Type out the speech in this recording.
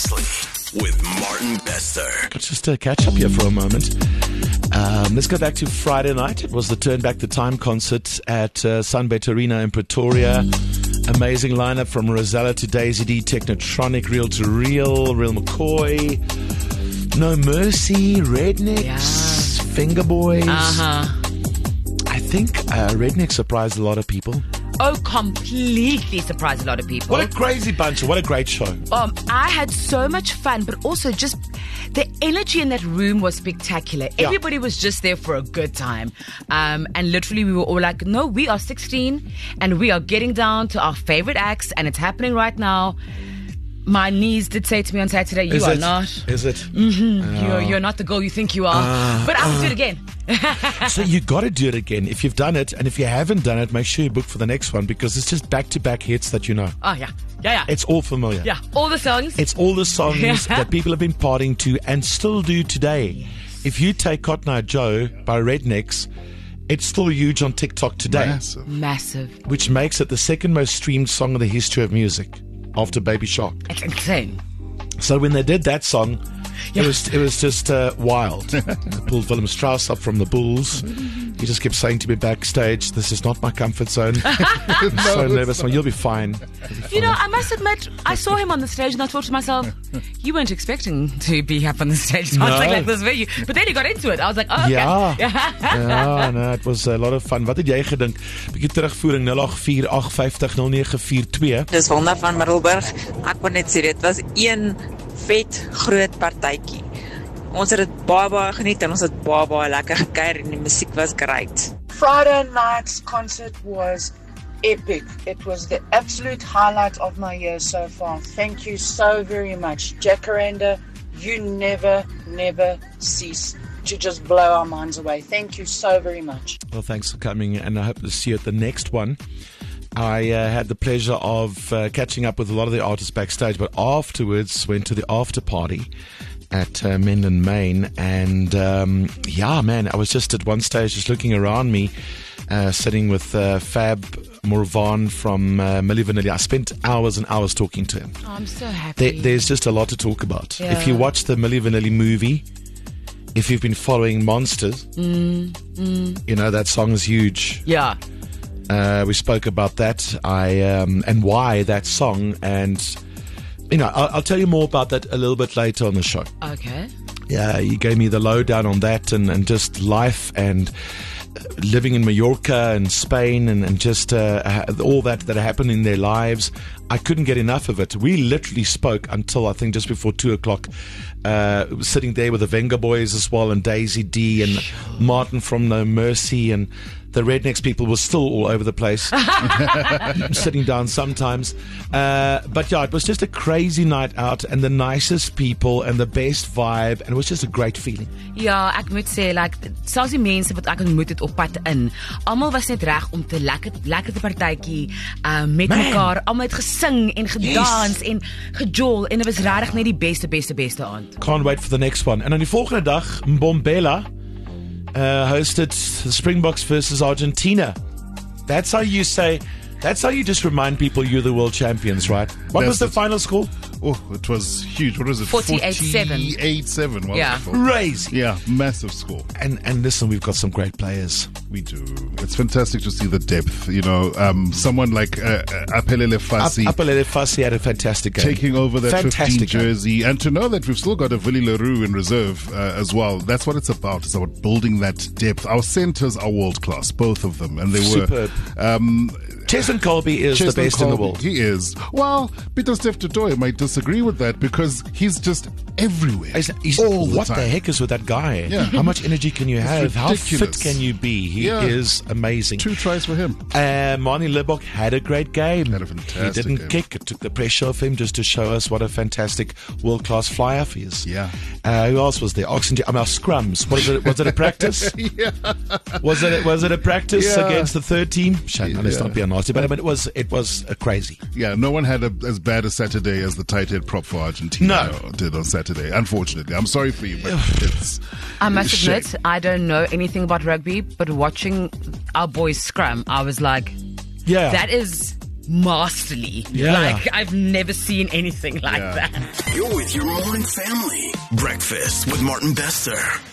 Precisely with Martin Bester. Let's just catch up here for a moment. Let's go back to Friday night. It was the Turn Back the Time concert at Sunbet Arena in Pretoria. Amazing lineup from Rosella to Daisy D, Technotronic, Real to Real, Real McCoy, No Mercy, Rednecks, Finger Boys. I think Rednecks surprised a lot of people. Oh, completely surprised a lot of people. What a crazy bunch. What a great show. I had so much fun, but also just the energy in that room was spectacular. Yeah. Everybody was just there for a good time. And literally we were all like, no, we are 16 and we are getting down to our favorite acts and it's happening right now. My niece did say to me on Saturday, you are not. Is it? Mm-hmm. You're not the girl you think you are. But I will do it again. So you got to do it again. If you've done it, and if you haven't done it, make sure you book for the next one because it's just back-to-back hits that you know. Oh, yeah. Yeah. It's all familiar. Yeah, all the songs. It's all the songs that people have been partying to and still do today. Yes. If you take Cotton Eye Joe by Rednecks, it's still huge on TikTok today. Massive. Which makes it the second most streamed song in the history of music after Baby Shark. It's insane. So when they did that song, it was just wild. I pulled Willem Strauss up from the Bulls. He just kept saying to me backstage, this is not my comfort zone. I'm so nervous. Well, you'll be fine. You know, I must admit, I saw him on the stage and I thought to myself, you weren't expecting to be up on the stage dancing like this, were you? But then he got into it. I was like, oh, okay. Ja, no, it was a lot of fun. Wat het jy gedink? Bietjie terugvoering 0848509042. Dis Wanda van Middelburg. Ek wil net sê dit was een vet groot partytjie. Ons het dit baie geniet en ons het baie lekker gekuier en die musiek was great. Friday night's concert was epic. It was the absolute highlight of my year so far. Thank you so very much. Jacaranda, you never cease to just blow our minds away. Thank you so very much. Well, thanks for coming and I hope to see you at the next one. I had the pleasure of catching up with a lot of the artists backstage, but afterwards went to the after party at Menlyn Main. And man, I was just at one stage just looking around me, sitting with Fab Morvan from Milli Vanilli. I spent hours and hours talking to him. Oh, I'm so happy. There's just a lot to talk about. Yeah. If you watch the Milli Vanilli movie, if you've been following Monsters, you know that song is huge. Yeah. We spoke about that, and why that song, and you know, I'll tell you more about that a little bit later on the show. Okay. Yeah, you gave me the lowdown on that, and just life and living in Mallorca and Spain, and just all that happened in their lives. I couldn't get enough of it. We literally spoke until I think just before 2:00. Sitting there with the Venga Boys as well, and Daisy D and Martin from No Mercy, and the Rednecks people were still all over the place, sitting down sometimes. But yeah, it was just a crazy night out, and the nicest people, and the best vibe, and it was just a great feeling. Ja, ek moet sê, like, selfs die mense wat ek ontmoet het op pad in, almal was net reg om te lekker te partytjie met mekaar, almal het gesing en gedans en gejol, en dit was regtig net die beste aand. Can't wait for the next one. En on die volgende dag, Mbombela hosted the Springboks versus Argentina. That's how you just remind people you're the world champions, right? What was the final score? Oh, it was huge. What was it? 48-7. 48-7. Yeah. Crazy. Yeah, massive score. And listen, we've got some great players. We do. It's fantastic to see the depth. You know, someone like Apelele Fassi. Apelele Fassi had a fantastic game. Taking over that fantastic 15 jersey. And to know that we've still got a Willie Leroux in reserve as well. That's what it's about. It's about building that depth. Our centers are world class, both of them. And they were... Superb. Cheslin Colby is the best in the world. He is. Well, Peter Steph Totoy might disagree with that because he's just everywhere. He's all the what time. The heck is with that guy? Yeah. How much energy can you have? How ridiculous. fit can you be? He is amazing. 2 tries for him. Marnie Libbok had a great game. Had a fantastic He didn't game. kick. It took the pressure off him just to show us what a fantastic world-class flyer he is. Yeah. Who else was there? Oxygen. Our scrums. Was it a practice? Yeah. Was it a practice against the third team? Shame, let's not be nasty, but it was crazy. Yeah, no one had as bad a Saturday as the tight head prop for Argentina did on Saturday. Unfortunately, I'm sorry for you, but it's. I must admit, I don't know anything about rugby, but watching our boys scrum, I was like, yeah, that is masterly. Yeah. Like, I've never seen anything like Yeah. that. You're with your morning family. Breakfast with Martin Bester.